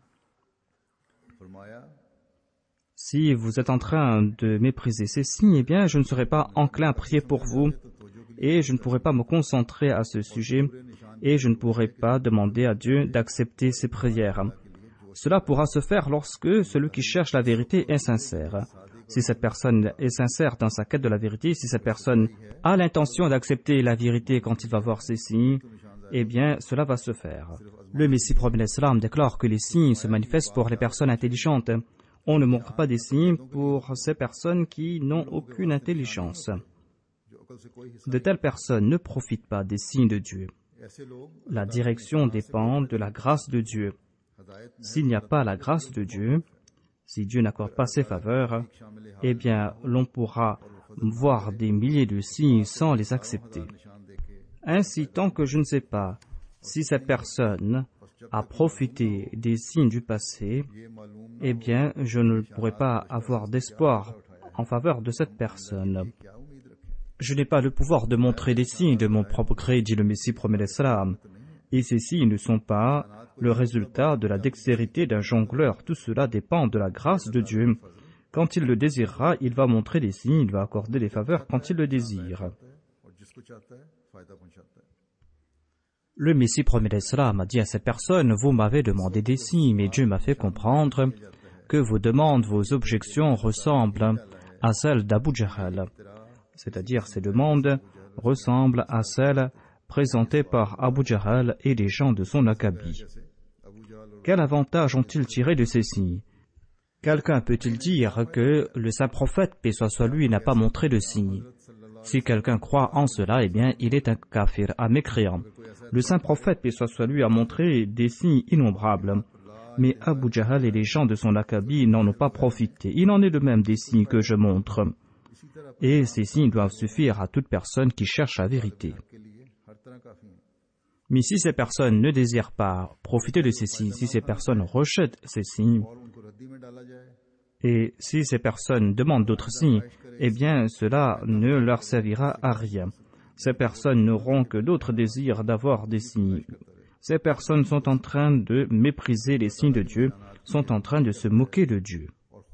si vous êtes en train de mépriser ces signes, eh bien, je ne serai pas enclin à prier pour vous, et je ne pourrai pas me concentrer à ce sujet, et je ne pourrai pas demander à Dieu d'accepter ces prières. Cela pourra se faire lorsque celui qui cherche la vérité est sincère. Si cette personne est sincère dans sa quête de la vérité, si cette personne a l'intention d'accepter la vérité quand il va voir ces signes, eh bien, cela va se faire. Le Messie promet l'Islam déclare que les signes se manifestent pour les personnes intelligentes. On ne montre pas des signes pour ces personnes qui n'ont aucune intelligence. De telles personnes ne profitent pas des signes de Dieu. La direction dépend de la grâce de Dieu. S'il n'y a pas la grâce de Dieu, si Dieu n'accorde pas ses faveurs, eh bien, l'on pourra voir des milliers de signes sans les accepter. Ainsi, tant que je ne sais pas si cette personne a profité des signes du passé, eh bien, je ne pourrai pas avoir d'espoir en faveur de cette personne. Je n'ai pas le pouvoir de montrer des signes de mon propre gré, dit le Messie promet salam. Et ces signes ne sont pas le résultat de la dextérité d'un jongleur. Tout cela dépend de la grâce de Dieu. Quand il le désirera, il va montrer des signes, il va accorder des faveurs quand il le désire. Le Messie promet salam a dit à cette personne: vous m'avez demandé des signes, mais Dieu m'a fait comprendre que vos demandes, vos objections ressemblent à celles d'Abu Jahl. C'est-à-dire, ces demandes ressemblent à celles présentées par Abu Jahl et les gens de son acabit. Quel avantage ont-ils tiré de ces signes? Quelqu'un peut-il dire que le saint prophète, paix soit lui, n'a pas montré de signes? Si quelqu'un croit en cela, eh bien, il est un kafir, un mécréant. Le saint prophète, paix soit lui, a montré des signes innombrables. Mais Abu Jahl et les gens de son acabit n'en ont pas profité. Il en est de même des signes que je montre. et ces signes doivent suffire à toute personne qui cherche la vérité. Mais si ces personnes ne désirent pas profiter de ces signes, si ces personnes rejettent ces signes, et si ces personnes demandent d'autres signes, eh bien cela ne leur servira à rien. Ces personnes n'auront que d'autres désirs d'avoir des signes. Ces personnes sont en train de mépriser les signes de Dieu, sont en train de se moquer de Dieu.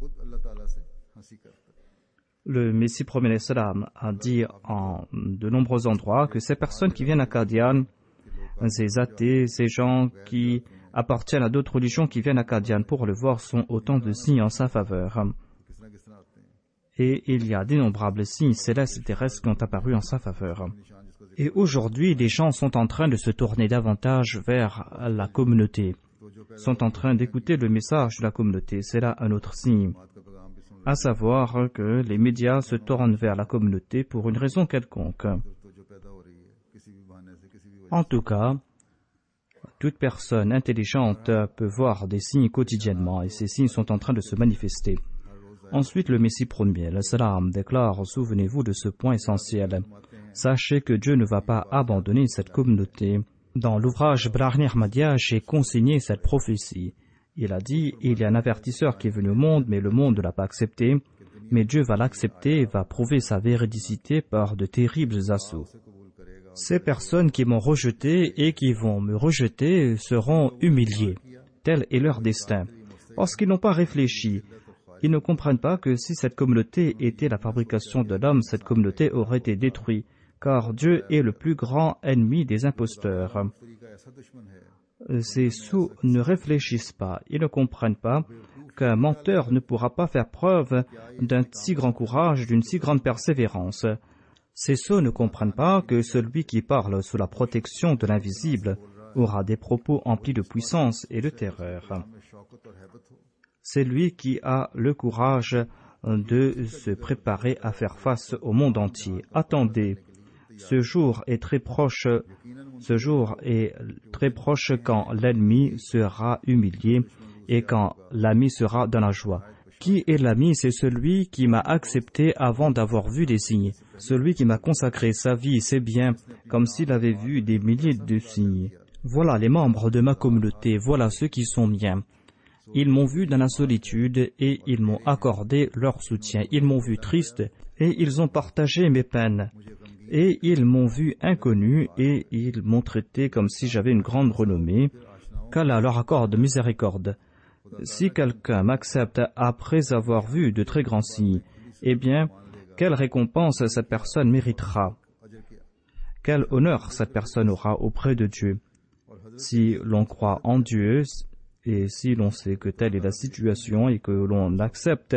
Le Messie promet l'Islam a dit en de nombreux endroits que ces personnes qui viennent à Qadian, ces athées, ces gens qui appartiennent à d'autres religions qui viennent à Qadian pour le voir sont autant de signes en sa faveur. Et il y a d'innombrables signes célestes et terrestres qui ont apparu en sa faveur. Et aujourd'hui, les gens sont en train de se tourner davantage vers la communauté, sont en train d'écouter le message de la communauté. C'est là un autre signe, à savoir que les médias se tournent vers la communauté pour une raison quelconque. En tout cas, toute personne intelligente peut voir des signes quotidiennement et ces signes sont en train de se manifester. Ensuite, le Messie premier, le Salam, déclare « Souvenez-vous de ce point essentiel. Sachez que Dieu ne va pas abandonner cette communauté. » Dans l'ouvrage Brahni Ahmadiyya, j'ai consigné cette prophétie. Il a dit « Il y a un avertisseur qui est venu au monde, mais le monde ne l'a pas accepté. Mais Dieu va l'accepter et va prouver sa véridicité par de terribles assauts. » Ces personnes qui m'ont rejeté et qui vont me rejeter seront humiliées. Tel est leur destin. Parce qu'ils n'ont pas réfléchi. Ils ne comprennent pas que si cette communauté était la fabrication de l'homme, cette communauté aurait été détruite, car Dieu est le plus grand ennemi des imposteurs. Ces sots ne réfléchissent pas, ils ne comprennent pas qu'un menteur ne pourra pas faire preuve d'un si grand courage, d'une si grande persévérance. Ces sots ne comprennent pas que celui qui parle sous la protection de l'invisible aura des propos emplis de puissance et de terreur. C'est lui qui a le courage de se préparer à faire face au monde entier. Attendez, ce jour est très proche quand l'ennemi sera humilié et quand l'ami sera dans la joie. Qui est l'ami? C'est celui qui m'a accepté avant d'avoir vu des signes. Celui qui m'a consacré sa vie et ses biens comme s'il avait vu des milliers de signes. Voilà les membres de ma communauté, voilà ceux qui sont miens. Ils m'ont vu dans la solitude et ils m'ont accordé leur soutien. Ils m'ont vu triste et ils ont partagé mes peines. Et ils m'ont vu inconnu et ils m'ont traité comme si j'avais une grande renommée. Qu'Allah leur accorde miséricorde. Si quelqu'un m'accepte après avoir vu de très grands signes, eh bien, quelle récompense cette personne méritera? Quel honneur cette personne aura auprès de Dieu? Si l'on croit en Dieu, et si l'on sait que telle est la situation et que l'on l'accepte,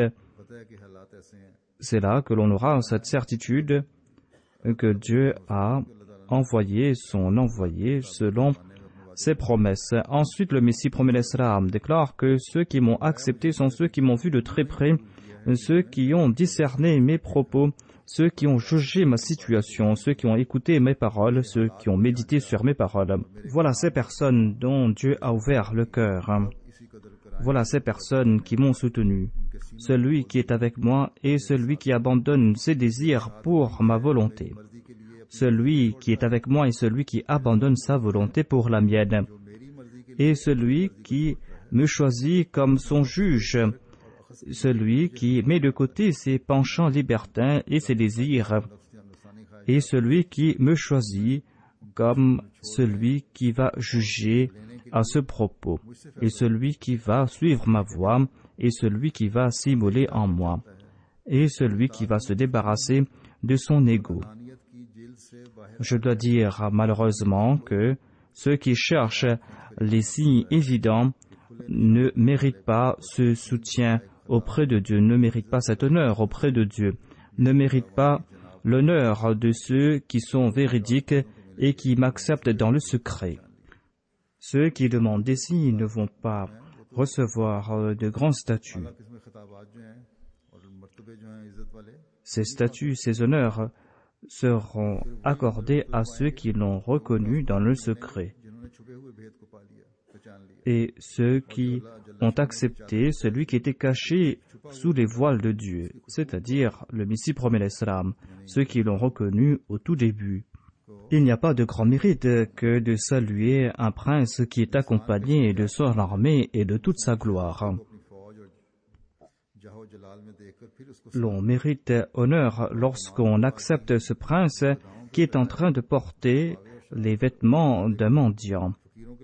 c'est là que l'on aura cette certitude que Dieu a envoyé son envoyé selon ses promesses. Ensuite, le Messie promet l'Islam déclare que ceux qui m'ont accepté sont ceux qui m'ont vu de très près, ceux qui ont discerné mes propos, ceux qui ont jugé ma situation, ceux qui ont écouté mes paroles, ceux qui ont médité sur mes paroles. Voilà ces personnes dont Dieu a ouvert le cœur. Voilà ces personnes qui m'ont soutenu. Celui qui est avec moi est celui qui abandonne ses désirs pour ma volonté. Celui qui est avec moi est celui qui abandonne sa volonté pour la mienne. Et celui qui me choisit comme son juge. Celui qui met de côté ses penchants libertins et ses désirs, et celui qui me choisit comme celui qui va juger à ce propos, et celui qui va suivre ma voie, et celui qui va s'immoler en moi, et celui qui va se débarrasser de son ego. Je dois dire malheureusement que ceux qui cherchent les signes évidents ne méritent pas ce soutien auprès de Dieu, ne méritent pas cet honneur auprès de Dieu, ne méritent pas l'honneur de ceux qui sont véridiques et qui m'acceptent dans le secret. Ceux qui demandent des signes ne vont pas recevoir de grands statuts. Ces statuts, ces honneurs seront accordés à ceux qui l'ont reconnu dans le secret. Et ceux qui ont accepté celui qui était caché sous les voiles de Dieu, c'est-à-dire le Messie promet l'Islam, ceux qui l'ont reconnu au tout début. Il n'y a pas de grand mérite que de saluer un prince qui est accompagné de son armée et de toute sa gloire. L'on mérite honneur lorsqu'on accepte ce prince qui est en train de porter les vêtements d'un mendiant.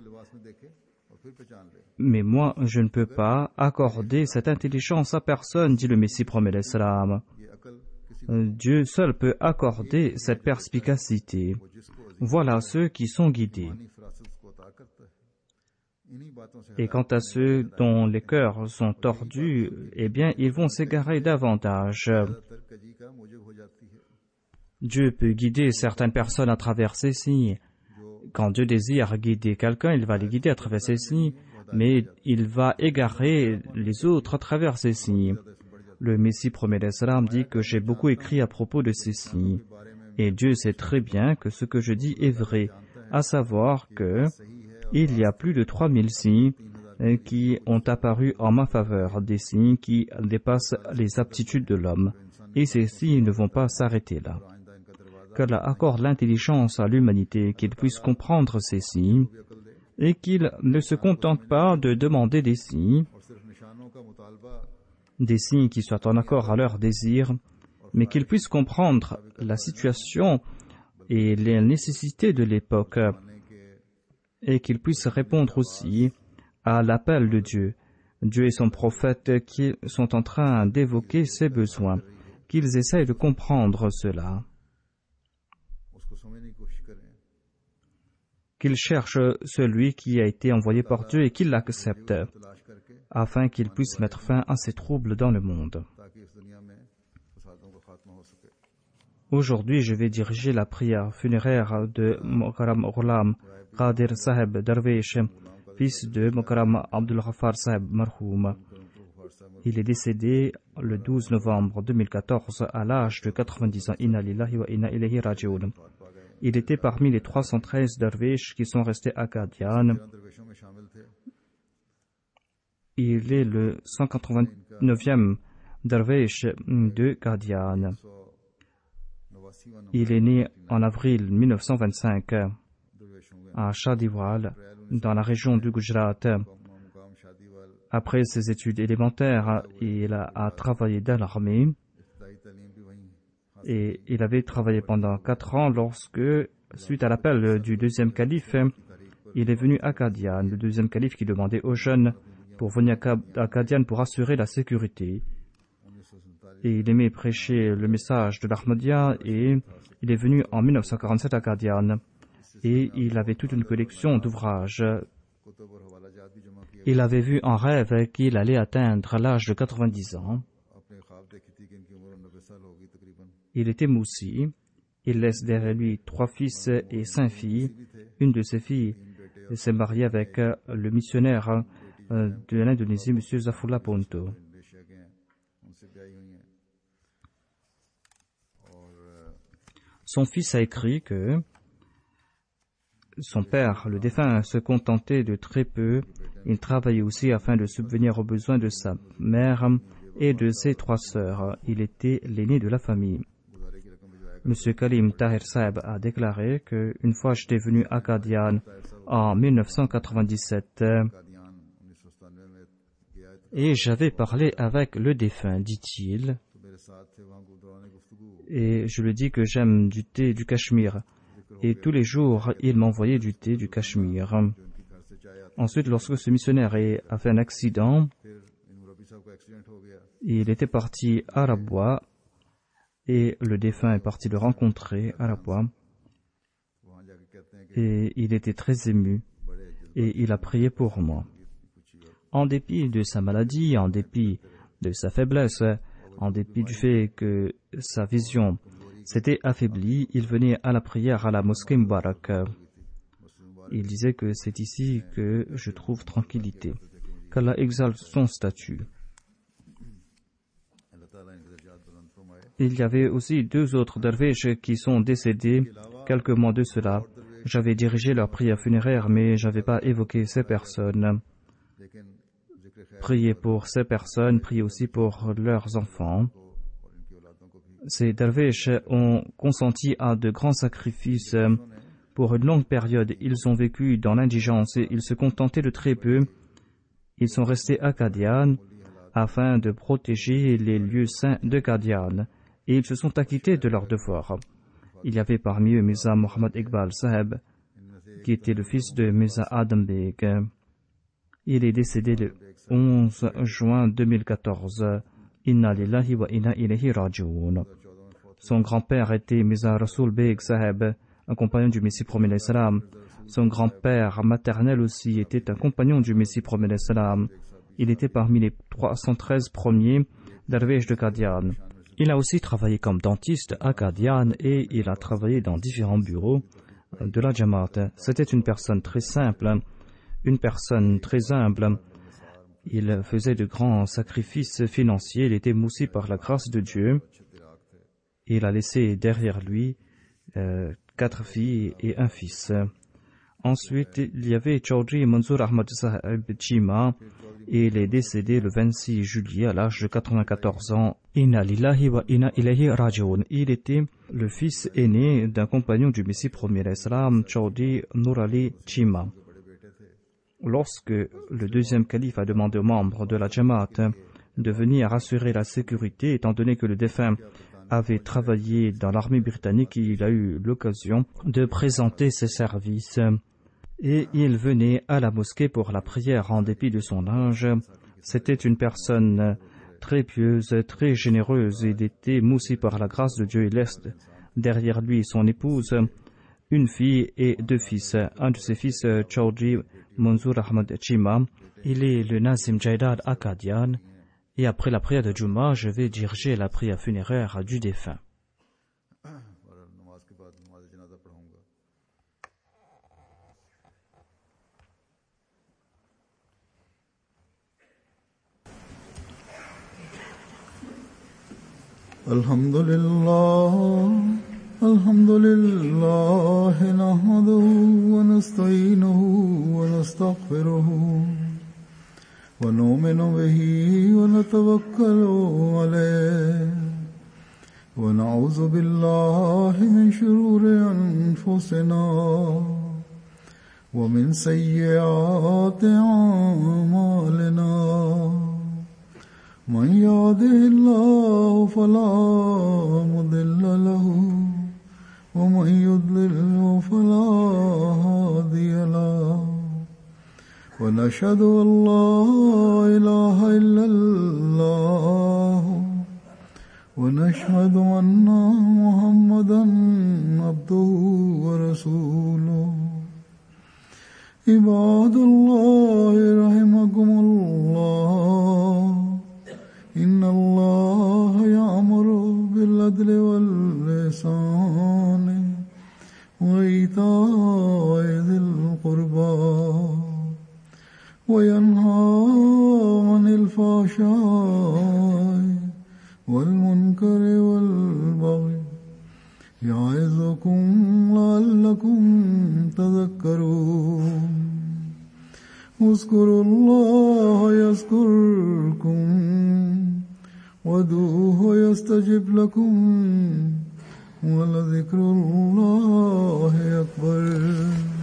Mais moi, je ne peux pas accorder cette intelligence à personne, dit le Messie promet l'Islam. Dieu seul peut accorder cette perspicacité. Voilà ceux qui sont guidés. Et quant à ceux dont les cœurs sont tordus, eh bien, ils vont s'égarer davantage. Dieu peut guider certaines personnes à travers ces signes. Quand Dieu désire guider quelqu'un, il va les guider à travers ces signes, mais il va égarer les autres à travers ces signes. Le Messie promet l'Islam dit que j'ai beaucoup écrit à propos de ces signes. Et Dieu sait très bien que ce que je dis est vrai, à savoir que il y a plus de 3000 signes qui ont apparu en ma faveur, des signes qui dépassent les aptitudes de l'homme. Et ces signes ne vont pas s'arrêter là. Qu'Allah accorde l'intelligence à l'humanité, qu'il puisse comprendre ces signes, et qu'il ne se contente pas de demander des signes qui soient en accord à leurs désirs, mais qu'ils puissent comprendre la situation et les nécessités de l'époque, et qu'ils puissent répondre aussi à l'appel de Dieu. Dieu et son prophète qui sont en train d'évoquer ses besoins, qu'ils essayent de comprendre cela, qu'ils cherchent celui qui a été envoyé par Dieu et qu'ils l'acceptent, afin qu'ils puissent mettre fin à ces troubles dans le monde. Aujourd'hui, je vais diriger la prière funéraire de Mokaram Ghulam Qadir Saheb Darwish, fils de Mokaram Abdul Ghaffar Saheb Marhoum. Il est décédé le 12 novembre 2014 à l'âge de 90 ans. Inna lillahi wa inna ilayhi raji'un. Il était parmi les 313 derviches qui sont restés à Qadian. Il est le 189e derviche de Qadian. Il est né en avril 1925 à Shadiwal, dans la région du Gujarat. Après ses études élémentaires, il a travaillé dans l'armée et il avait travaillé pendant 4 ans lorsque, suite à l'appel du deuxième calife, il est venu à Qadian, le deuxième calife qui demandait aux jeunes pour venir à Qadian pour assurer la sécurité. Et il aimait prêcher le message de l'Ahmadiyya et il est venu en 1947 à Qadian et il avait toute une collection d'ouvrages. Il avait vu en rêve qu'il allait atteindre l'âge de 90 ans. Il était moussi. Il laisse derrière lui 3 fils et 5 filles. Une de ses filles s'est mariée avec le missionnaire de l'Indonésie, M. Zafullah Ponto. Son fils a écrit que son père, le défunt, se contentait de très peu. Il travaillait aussi afin de subvenir aux besoins de sa mère et de ses 3 sœurs. Il était l'aîné de la famille. M. Kalim Tahir Saeb a déclaré qu'une fois j'étais venu à Qadian en 1997 et j'avais parlé avec le défunt, dit-il, et je lui dis que j'aime du thé du Cachemire. Et tous les jours, il m'envoyait du thé du Cachemire. Ensuite, lorsque ce missionnaire a fait un accident, il était parti à Rabwa et le défunt est parti le rencontrer à Rabwa. Et il était très ému et il a prié pour moi. En dépit de sa maladie, en dépit de sa faiblesse, en dépit du fait que sa vision s'était affaiblie, il venait à la prière à la mosquée Mubarak. Il disait que c'est ici que je trouve tranquillité. Qu'Allah exalte son statut. Il y avait aussi 2 autres derviches qui sont décédés quelques mois de cela. J'avais dirigé leur prière funéraire, mais je n'avais pas évoqué ces personnes. priez pour ces personnes, priez aussi pour leurs enfants. Ces derviches ont consenti à de grands sacrifices. Pour une longue période, ils ont vécu dans l'indigence et ils se contentaient de très peu. Ils sont restés à Qadian afin de protéger les lieux saints de Qadian et ils se sont acquittés de leurs devoirs. Il y avait parmi eux Mirza Mohammad Iqbal Saheb, qui était le fils de Mirza Adam Beg. Il est décédé le 11 juin 2014. Inna lillahi wa inna ilayhi raji'un. Son grand-père était Mirza Rasul Beg Saheb, un compagnon du Messie promet l'Islam. Son grand-père maternel aussi était un compagnon du Messie promet l'Islam. Il était parmi les 313 premiers derviches de Qadian. Il a aussi travaillé comme dentiste à Qadian et il a travaillé dans différents bureaux de la Jamaat. C'était une personne très simple, une personne très humble. Il faisait de grands sacrifices financiers. Il était moussi par la grâce de Dieu. Il a laissé derrière lui 4 filles et un fils. Ensuite, il y avait Chaudhry Manzoor Ahmad Saheb Chima. Il est décédé le 26 juillet à l'âge de 94 ans. Inna lillahi wa inna ilayhi raji'un. Il était le fils aîné d'un compagnon du Messie premier l'Islam, Chaudhry Nur Ali Chima. Lorsque le deuxième calife a demandé aux membres de la Jamaat de venir assurer la sécurité, étant donné que le défunt avait travaillé dans l'armée britannique, il a eu l'occasion de présenter ses services et il venait à la mosquée pour la prière en dépit de son âge. C'était une personne très pieuse, très généreuse. Il était moussi par la grâce de Dieu. Il laisse derrière lui son épouse, une fille et 2 fils. Un de ses fils, Chaudhry Manzoor Ahmad Chima, il est le Nazim Jaidad à Qadian. Et après la prière de Juma, je vais diriger la prière funéraire du défunt. Alhamdulillah, alhamdulillah, nahmaduhu wa nasta'inuhu wa nastaghfiruhu. ونؤمن به ونتوكل عليه ونعوذ بالله من شرور أنفسنا ومن سيئات أعمالنا من يهده الله فلا مضل له ومن يضلل فلا هادي له ونشهد أن لا إله إلا الله ونشهد أن محمدا عبده ورسوله عباد الله رحمكم الله إن الله يأمر بالعدل والإحسان وإيتاء ذي القربى وينهى عن الفحشاء والمنكر والبغي يعظكم لعلكم تذكرون اذكروا الله يذكركم وادعوه يستجب لكم ولذكر الله أكبر